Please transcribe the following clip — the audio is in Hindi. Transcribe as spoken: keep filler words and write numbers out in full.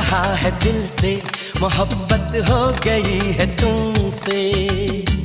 रहा है दिल से, मोहब्बत हो गई है तुमसे।